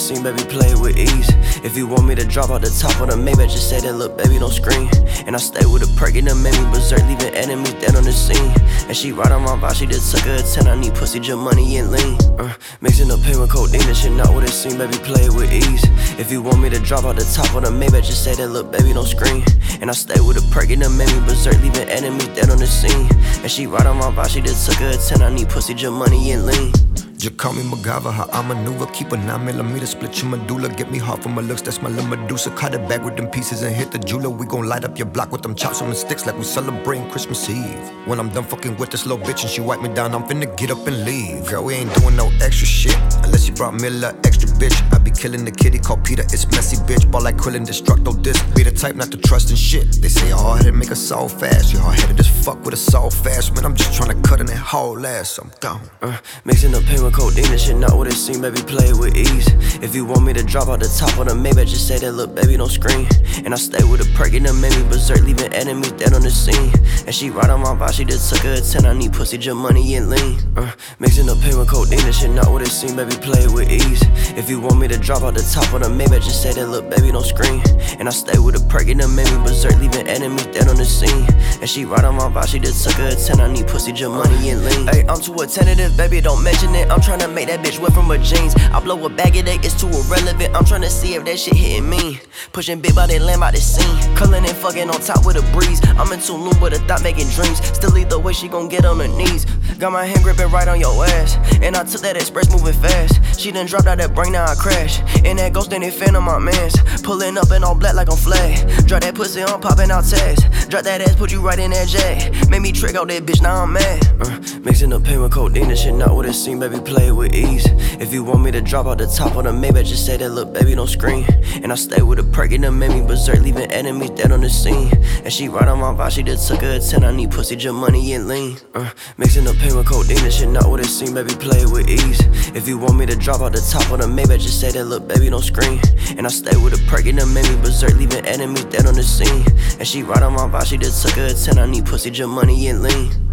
scene, baby, play it with ease. If you want me to drop out the top of the Maybach, just say that, look, baby, don't scream. And I stay with a perk and them made me berserk, leaving enemies dead on the scene. And she right on my vibe, she just took her a 10. I need pussy, just money and lean. Mixing up pain with codeine, and shit not what it seem, baby, play it with ease. If you want me to drop out the top of the Maybach, just say that, look, baby, don't scream. And I stay with a perk and them made me berserk, leaving enemies dead on the scene. And she right on my vibe, she just took her a 10. I need pussy, just money and lean. Just call me MacGyver, how I maneuver. Keep a 9mm, split your medulla. Get me hard for my looks, that's my little Medusa. Cut it back with them pieces and hit the jeweler. We gon' light up your block with them chops on the sticks like we celebrating Christmas Eve. When I'm done fucking with this little bitch and she wipe me down, I'm finna get up and leave. Girl, we ain't doing no extra shit unless you brought me a little extra bitch. I be killing the kitty called Peter, it's messy bitch. Ball like Krillin, destructo disc. Be the type not to trust in shit. They say hard-headed make us all fast. You hard-headed as fuck with us all fast. Man, I'm just tryna cut in that whole ass, I'm gone. Mixing up pain with codeine, and shit not what it seem, baby, play it with ease. If you want me to drop out the top of the Maybach, just say that, look, baby, don't scream. And I stay with a perk and them made me berserk, leaving enemies dead on the scene. And she right on my vibe, she just took her a 10. I need pussy, just money and lean. Mixing up pain with codeine, and shit not what it seem, baby, play it with ease. If you want me to drop out the top of the Maybach, just say that, look, baby, don't scream. And I stay with a perk and them made me berserk, leaving enemies dead on the scene. And she right on my vibe, she just took her a 10. I need pussy, just money and lean. Hey, I'm too attentive, baby, don't mention it. I'm tryna make that bitch wet from her jeans. I blow a bag of that, it's too irrelevant. I'm tryna see if that shit hitting me. Pushing big body lamb out the scene. Curling and fucking on top with a breeze. I'm in Tulum with a thought making dreams. Still either way, she gon' get on her knees. Got my hand gripping right on your ass. And I took that express moving fast. She done dropped out that brain, now I crash. And that ghost in it fan on my mans. Pulling up in all black like I'm flag. Drop that pussy on popping out tags. Drop that ass, put you right in that jag. Made me trick out that bitch, now I'm mad. Mixing up pain with codeine, and shit not what it seem, baby, play it with ease. If you want me to drop out the top of the Maybach, just say that, look, baby, don't scream. And I stay with a perk and them made me berserk, leaving enemies dead on the scene. And she right on my vibe, she just took her a 10. I need pussy, just money and lean. Mixing up pain with codeine, and shit not what it seem, baby, play it with ease. If you want me to drop out the top of the Maybach, just say that, look, baby, don't scream. And I stay with a perk and them made me berserk, leaving enemies dead on the scene. And she right on my vibe, she just took her a 10. I need pussy, just money and lean.